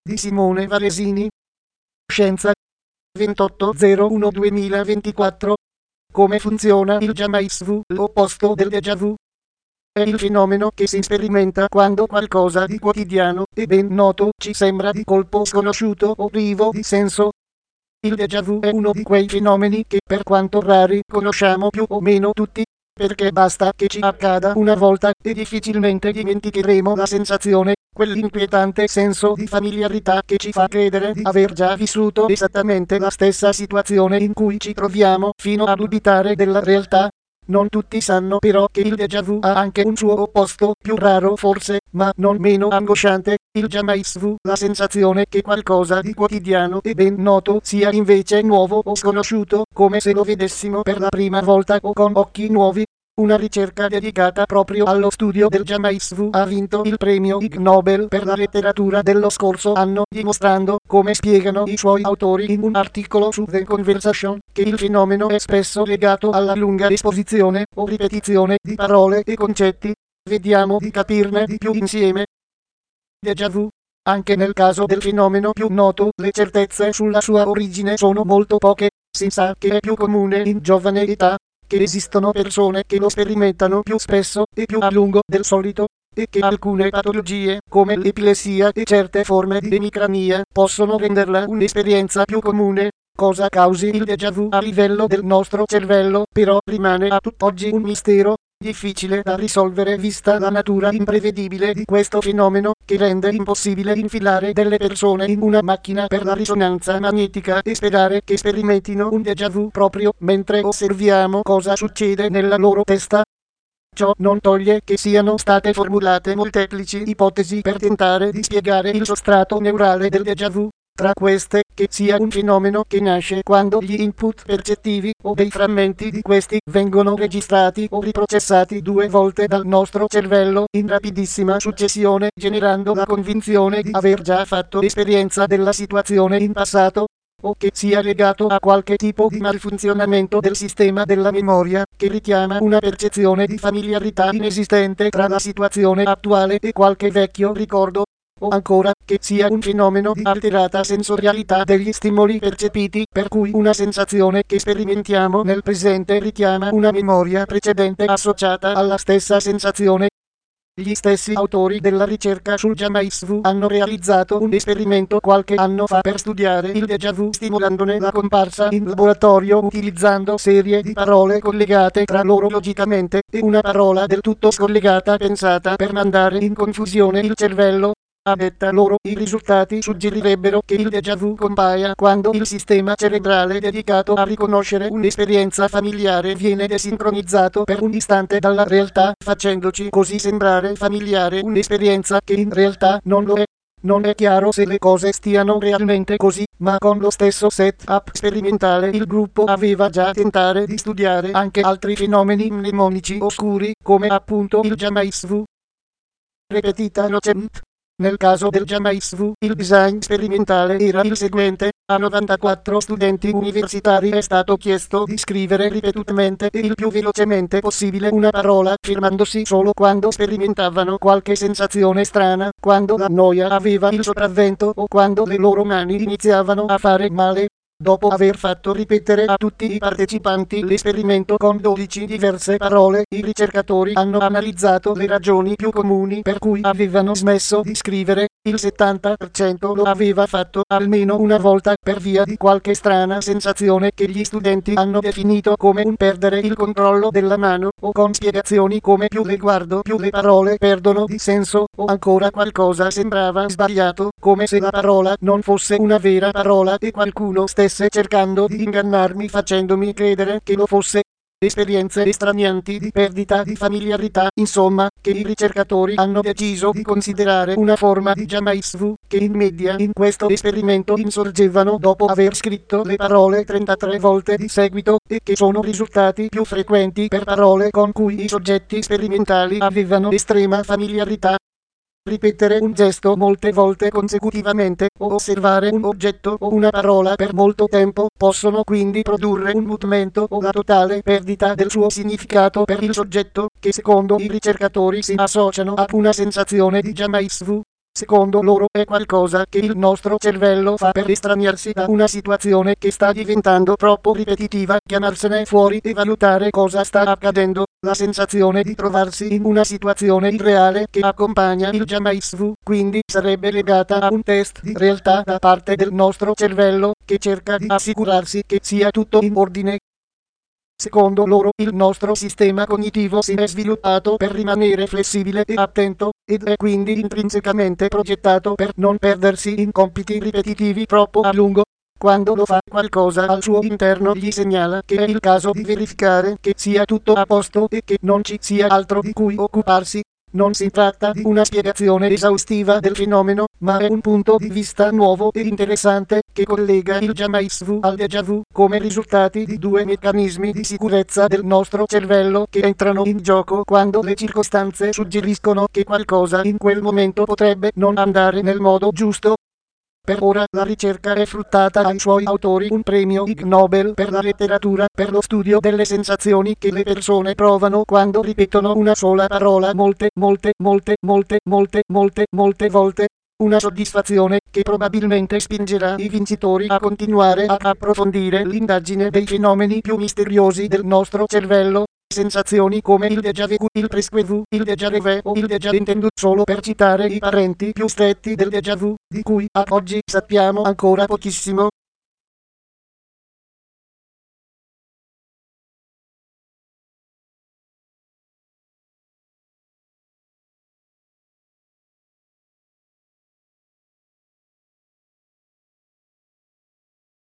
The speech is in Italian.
di Simone Varesini. Scienza 28/01/2024. Come funziona il jamais vu, l'opposto del déjà vu? È il fenomeno che si sperimenta quando qualcosa di quotidiano e ben noto ci sembra di colpo sconosciuto o privo di senso. Il déjà vu è uno di quei fenomeni che, per quanto rari, conosciamo più o meno tutti, perché basta che ci accada una volta e difficilmente dimenticheremo la sensazione, quell'inquietante senso di familiarità che ci fa credere di aver già vissuto esattamente la stessa situazione in cui ci troviamo, fino a dubitare della realtà. Non tutti sanno però che il déjà vu ha anche un suo opposto, più raro forse, ma non meno angosciante, il jamais vu, la sensazione che qualcosa di quotidiano e ben noto sia invece nuovo o sconosciuto, come se lo vedessimo per la prima volta o con occhi nuovi. Una ricerca dedicata proprio allo studio del jamais vu ha vinto il premio Ig Nobel per la letteratura dello scorso anno, dimostrando, come spiegano i suoi autori in un articolo su The Conversation, che il fenomeno è spesso legato alla lunga esposizione o ripetizione di parole e concetti. Vediamo di capirne di più insieme. Déjà vu. Anche nel caso del fenomeno più noto, le certezze sulla sua origine sono molto poche. Si sa che è più comune in giovane età, che esistono persone che lo sperimentano più spesso e più a lungo del solito, e che alcune patologie, come l'epilessia e certe forme di emicrania, possono renderla un'esperienza più comune. Cosa causi il déjà vu a livello del nostro cervello, però, rimane a tutt'oggi un mistero, difficile da risolvere vista la natura imprevedibile di questo fenomeno, che rende impossibile infilare delle persone in una macchina per la risonanza magnetica e sperare che sperimentino un déjà vu proprio mentre osserviamo cosa succede nella loro testa. Ciò non toglie che siano state formulate molteplici ipotesi per tentare di spiegare il sostrato neurale del déjà vu. Tra queste, che sia un fenomeno che nasce quando gli input percettivi o dei frammenti di questi vengono registrati o riprocessati 2 volte dal nostro cervello in rapidissima successione, generando la convinzione di aver già fatto esperienza della situazione in passato, o che sia legato a qualche tipo di malfunzionamento del sistema della memoria, che richiama una percezione di familiarità inesistente tra la situazione attuale e qualche vecchio ricordo. O ancora, che sia un fenomeno di alterata sensorialità degli stimoli percepiti, per cui una sensazione che sperimentiamo nel presente richiama una memoria precedente associata alla stessa sensazione. Gli stessi autori della ricerca sul jamais vu hanno realizzato un esperimento qualche anno fa per studiare il déjà vu, stimolandone la comparsa in laboratorio utilizzando serie di parole collegate tra loro logicamente, e una parola del tutto scollegata pensata per mandare in confusione il cervello. A detta loro, i risultati suggerirebbero che il déjà vu compaia quando il sistema cerebrale dedicato a riconoscere un'esperienza familiare viene desincronizzato per un istante dalla realtà, facendoci così sembrare familiare un'esperienza che in realtà non lo è. Non è chiaro se le cose stiano realmente così, ma con lo stesso setup sperimentale il gruppo aveva già tentato di studiare anche altri fenomeni mnemonici oscuri, come appunto il jamais vu. Repetita nocent. Nel caso del jamais vu, il design sperimentale era il seguente: a 94 studenti universitari è stato chiesto di scrivere ripetutamente e il più velocemente possibile una parola, fermandosi solo quando sperimentavano qualche sensazione strana, quando la noia aveva il sopravvento o quando le loro mani iniziavano a fare male. Dopo aver fatto ripetere a tutti i partecipanti l'esperimento con 12 diverse parole, i ricercatori hanno analizzato le ragioni più comuni per cui avevano smesso di scrivere. Il 70% lo aveva fatto almeno una volta per via di qualche strana sensazione che gli studenti hanno definito come un perdere il controllo della mano, o con spiegazioni come più le guardo più le parole perdono di senso, o ancora qualcosa sembrava sbagliato, come se la parola non fosse una vera parola e qualcuno stesse cercando di ingannarmi facendomi credere che lo fosse. Esperienze estranianti di perdita di familiarità, insomma, che i ricercatori hanno deciso di considerare una forma di jamais vu, che in media in questo esperimento insorgevano dopo aver scritto le parole 33 volte di seguito, e che sono risultati più frequenti per parole con cui i soggetti sperimentali avevano estrema familiarità. Ripetere un gesto molte volte consecutivamente, o osservare un oggetto o una parola per molto tempo, possono quindi produrre un mutamento o la totale perdita del suo significato per il soggetto, che secondo i ricercatori si associano a una sensazione di jamais vu. secondo loro è qualcosa che il nostro cervello fa per estraniarsi da una situazione che sta diventando troppo ripetitiva, chiamarsene fuori e valutare cosa sta accadendo. La sensazione di trovarsi in una situazione irreale che accompagna il jamais vu, quindi sarebbe legata a un test di realtà da parte del nostro cervello, che cerca di assicurarsi che sia tutto in ordine. Secondo loro, il nostro sistema cognitivo si è sviluppato per rimanere flessibile e attento, ed è quindi intrinsecamente progettato per non perdersi in compiti ripetitivi troppo a lungo. Quando lo fa, qualcosa al suo interno gli segnala che è il caso di verificare che sia tutto a posto e che non ci sia altro di cui occuparsi. Non si tratta di una spiegazione esaustiva del fenomeno, ma è un punto di vista nuovo e interessante che collega il jamais vu al déjà vu come risultati di due meccanismi di sicurezza del nostro cervello che entrano in gioco quando le circostanze suggeriscono che qualcosa in quel momento potrebbe non andare nel modo giusto. Per ora la ricerca è fruttata ai suoi autori un premio Ig Nobel per la letteratura per lo studio delle sensazioni che le persone provano quando ripetono una sola parola molte volte. Una soddisfazione che probabilmente spingerà i vincitori a continuare a approfondire l'indagine dei fenomeni più misteriosi del nostro cervello. Sensazioni come il déjà vu, il presque vu, il déjà revé o il déjà entendu, solo per citare i parenti più stretti del déjà vu, di cui ad oggi sappiamo ancora pochissimo.